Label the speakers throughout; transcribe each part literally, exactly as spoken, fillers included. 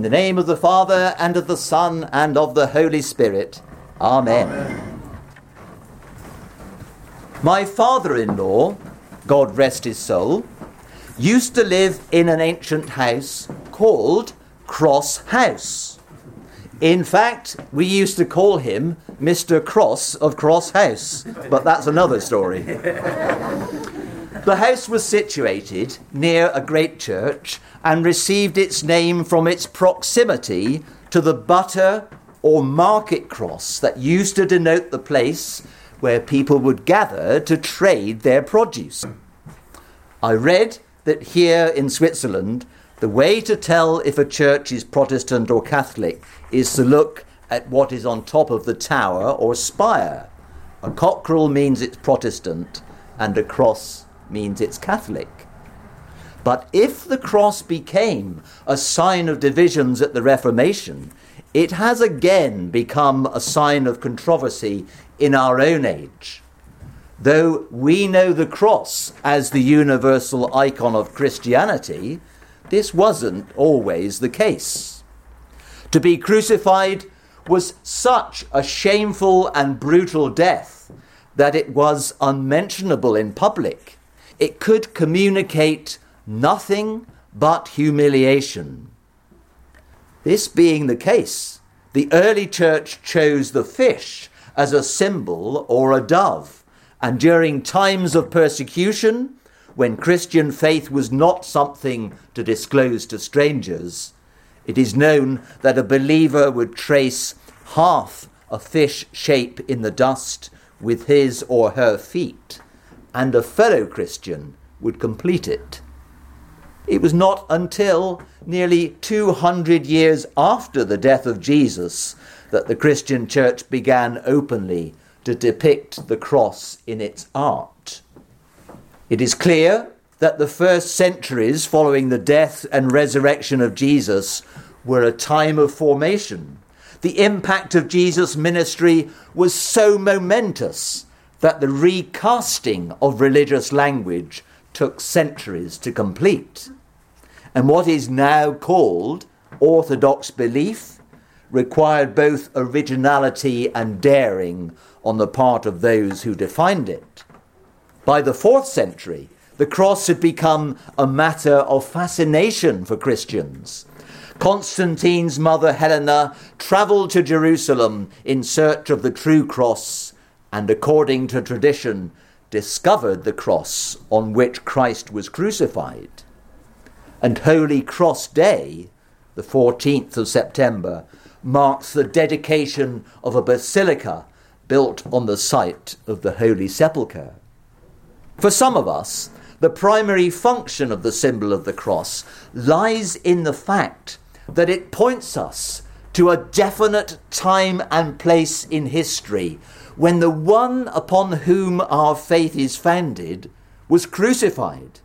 Speaker 1: the name of the Father, and of the Son, and of the Holy Spirit. Amen. Amen. My father-in-law, God rest his soul, used to live in an ancient house called Cross House. In fact, we used to call him Mister Cross of Cross House, but that's another story. The house was situated near a great church and received its name from its proximity to the butter or market cross that used to denote the place where people would gather to trade their produce. I read that here in Switzerland, the way to tell if a church is Protestant or Catholic is to look at what is on top of the tower or spire. A cockerel means it's Protestant, and a cross means it's Catholic. But if the cross became a sign of divisions at the Reformation, it has again become a sign of controversy in our own age. Though we know the cross as the universal icon of Christianity, this wasn't always the case. To be crucified was such a shameful and brutal death that it was unmentionable in public. It could communicate nothing but humiliation. This being the case, the early church chose the fish as a symbol or a dove. And during times of persecution, when Christian faith was not something to disclose to strangers, it is known that a believer would trace half a fish shape in the dust with his or her feet, and a fellow Christian would complete it. It was not until nearly two hundred years after the death of Jesus that the Christian church began openly to depict the cross in its art. It is clear that the first centuries following the death and resurrection of Jesus were a time of formation. The impact of Jesus' ministry was so momentous that the recasting of religious language took centuries to complete. And what is now called orthodox belief required both originality and daring on the part of those who defined it. By the fourth century, the cross had become a matter of fascination for Christians. Constantine's mother Helena travelled to Jerusalem in search of the true cross and, according to tradition, discovered the cross on which Christ was crucified. And Holy Cross Day, the fourteenth of September, marks the dedication of a basilica built on the site of the Holy Sepulchre. For some of us, the primary function of the symbol of the cross lies in the fact that it points us to a definite time and place in history when the one upon whom our faith is founded was crucified.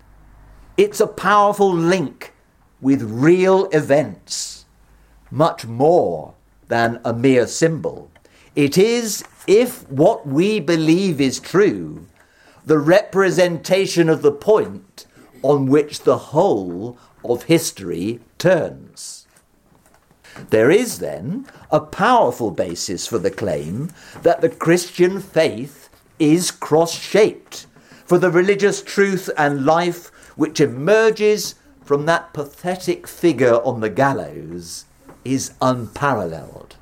Speaker 1: It's a powerful link with real events, much more than a mere symbol. It is, if what we believe is true, the representation of the point on which the whole of history turns. There is then a powerful basis for the claim that the Christian faith is cross-shaped, for the religious truth and life which emerges from that pathetic figure on the gallows is unparalleled.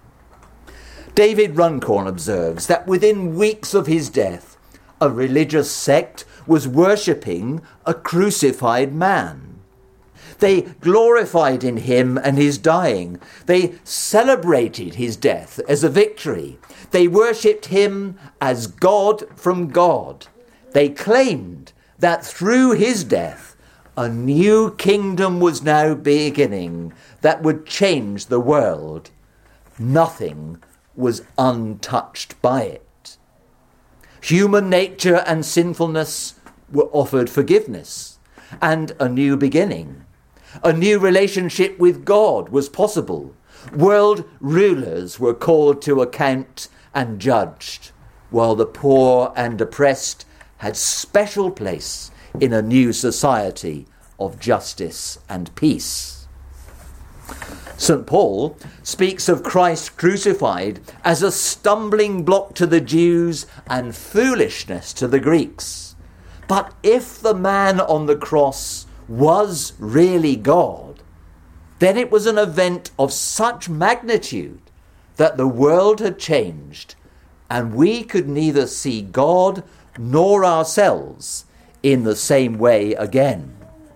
Speaker 1: David Runcorn observes that within weeks of his death, a religious sect was worshipping a crucified man. They glorified in him and his dying. They celebrated his death as a victory. They worshipped him as God from God. They claimed that through his death, a new kingdom was now beginning that would change the world. Nothing was untouched by it. Human nature and sinfulness were offered forgiveness and a new beginning. A new relationship with God was possible. World rulers were called to account and judged, while the poor and oppressed had special place in a new society of justice and peace. Saint Paul speaks of Christ crucified as a stumbling block to the Jews and foolishness to the Greeks. But if the man on the cross was really God, then it was an event of such magnitude that the world had changed, and we could neither see God nor ourselves in the same way again.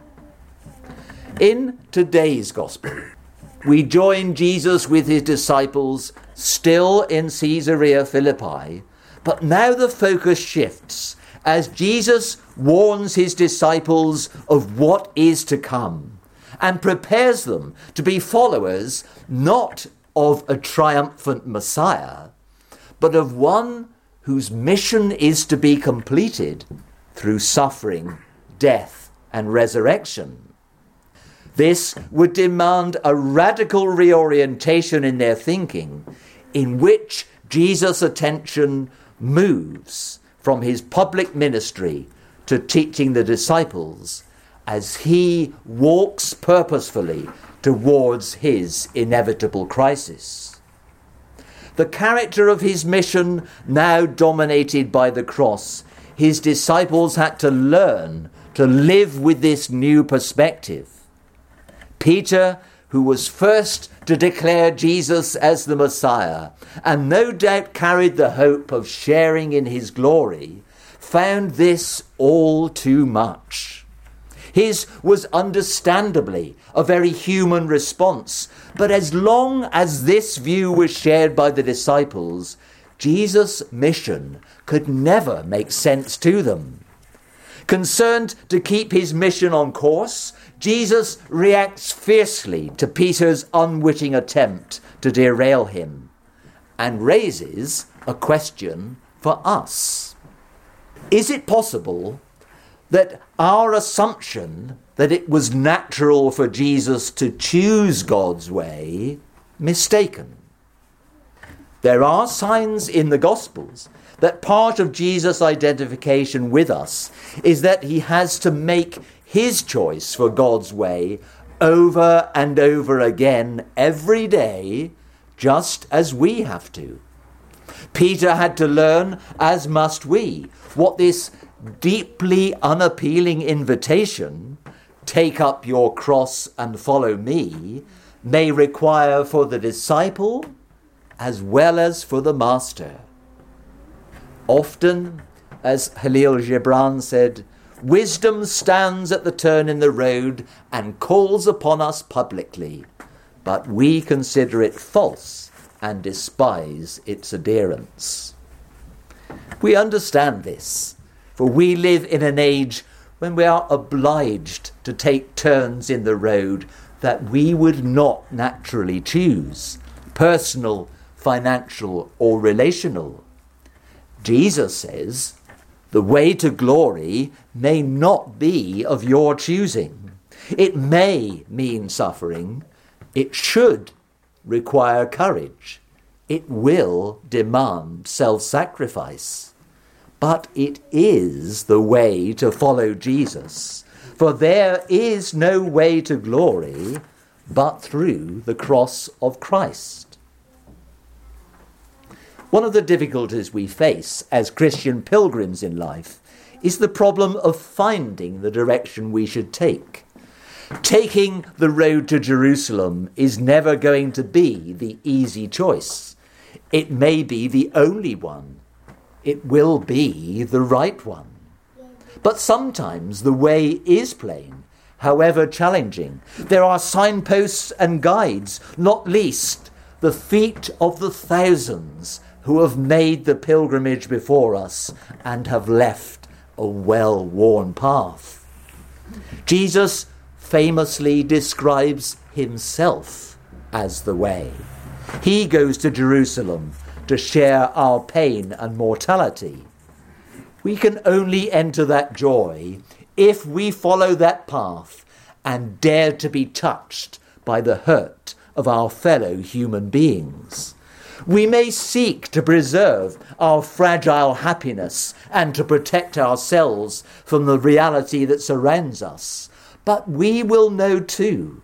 Speaker 1: In today's gospel, we join Jesus with his disciples still in Caesarea Philippi, but now the focus shifts as Jesus warns his disciples of what is to come and prepares them to be followers not of a triumphant Messiah, but of one whose mission is to be completed through suffering, death, and resurrection. This would demand a radical reorientation in their thinking, in which Jesus' attention moves from his public ministry to teaching the disciples as he walks purposefully towards his inevitable crisis. The character of his mission now dominated by the cross, his disciples had to learn to live with this new perspective. Peter, who was first to declare Jesus as the Messiah, and no doubt carried the hope of sharing in his glory, found this all too much. His was understandably a very human response, but as long as this view was shared by the disciples, Jesus' mission could never make sense to them. Concerned to keep his mission on course, Jesus reacts fiercely to Peter's unwitting attempt to derail him and raises a question for us. Is it possible that our assumption that it was natural for Jesus to choose God's way mistaken? There are signs in the Gospels that part of Jesus' identification with us is that he has to make his choice for God's way over and over again every day, just as we have to. Peter had to learn, as must we, what this deeply unappealing invitation, take up your cross and follow me, may require for the disciple as well as for the master. Often, as Khalil Gibran said, wisdom stands at the turn in the road and calls upon us publicly, but we consider it false and despise its adherents. We understand this, for we live in an age when we are obliged to take turns in the road that we would not naturally choose, personal, financial, or relational. Jesus says, the way to glory may not be of your choosing. It may mean suffering. It should require courage. It will demand self-sacrifice. But it is the way to follow Jesus, for there is no way to glory but through the cross of Christ. One of the difficulties we face as Christian pilgrims in life is the problem of finding the direction we should take. Taking the road to Jerusalem is never going to be the easy choice. It may be the only one. It will be the right one. But sometimes the way is plain, however challenging. There are signposts and guides, not least the feet of the thousands who have made the pilgrimage before us and have left a well-worn path. Jesus famously describes himself as the way. He goes to Jerusalem to share our pain and mortality. We can only enter that joy if we follow that path and dare to be touched by the hurt of our fellow human beings. We may seek to preserve our fragile happiness and to protect ourselves from the reality that surrounds us, but we will know too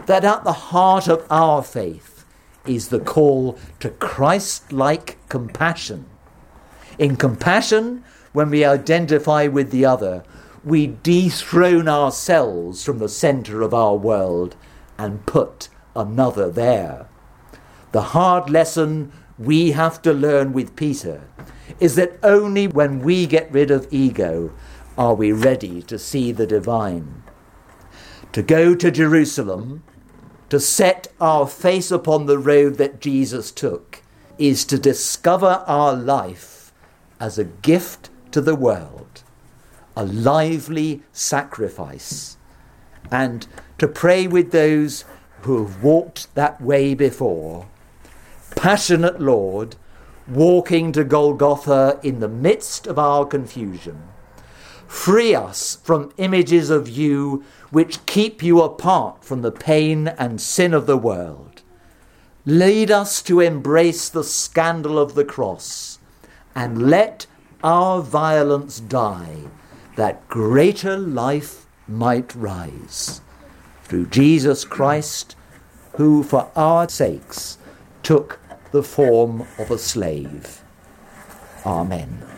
Speaker 1: that at the heart of our faith is the call to Christ-like compassion. In compassion, when we identify with the other, we dethrone ourselves from the centre of our world and put another there. The hard lesson we have to learn with Peter is that only when we get rid of ego are we ready to see the divine. To go to Jerusalem, to set our face upon the road that Jesus took, is to discover our life as a gift to the world, a lively sacrifice, and to pray with those who have walked that way before. Passionate Lord, walking to Golgotha in the midst of our confusion, free us from images of you which keep you apart from the pain and sin of the world. Lead us to embrace the scandal of the cross, and let our violence die, that greater life might rise. Through Jesus Christ, who for our sakes took the form of a slave. Amen.